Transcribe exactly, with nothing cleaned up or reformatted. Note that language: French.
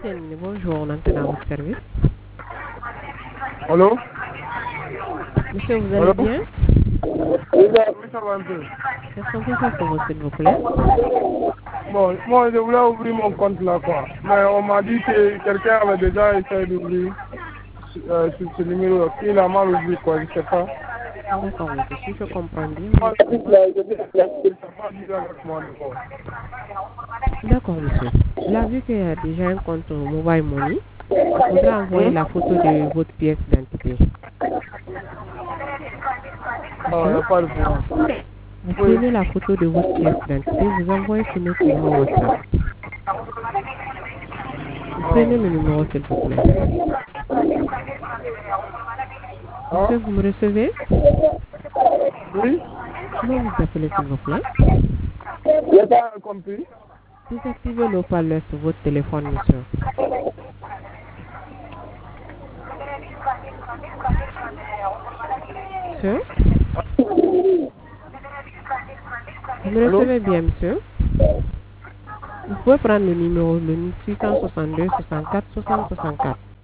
Hussein, bonjour, on entend à votre service. Allô? Monsieur, vous allez Allô? bien? Oui, ça va un peu. Qu'est-ce qu'on peut faire pour vous, s'il vous plaît? Bon, moi, je voulais ouvrir mon compte là, quoi. Mais on m'a dit que quelqu'un avait déjà essayé d'ouvrir euh, sur ce numéro. Il a mal ouvert, quoi, je sais pas. D'accord, monsieur, si je comprends bien, vous Moi, êtes... je dis que là, je dis que là, il n'a pas dit avec moi, d'accord. D'accord, monsieur. Là, vu qu'il y a déjà un compte au Mobile Money, il faudra envoyer la photo de votre pièce d'identité. Ah, il n'y Monsieur, a pas de problème. vous Oui. prenez la photo de votre pièce d'identité, vous envoyez sur notre numéro WhatsApp. Vous prenez le numéro, s'il vous plaît. Hein? Monsieur, vous me recevez? Oui? Comment vous appelez, s'il vous plaît? Je n'ai pas compris. Désactivez le haut-parleur sur votre téléphone, monsieur. Monsieur, vous me Allô? recevez bien, monsieur? Vous pouvez prendre le numéro, le six cent soixante-deux, soixante-quatre, soixante, soixante-quatre.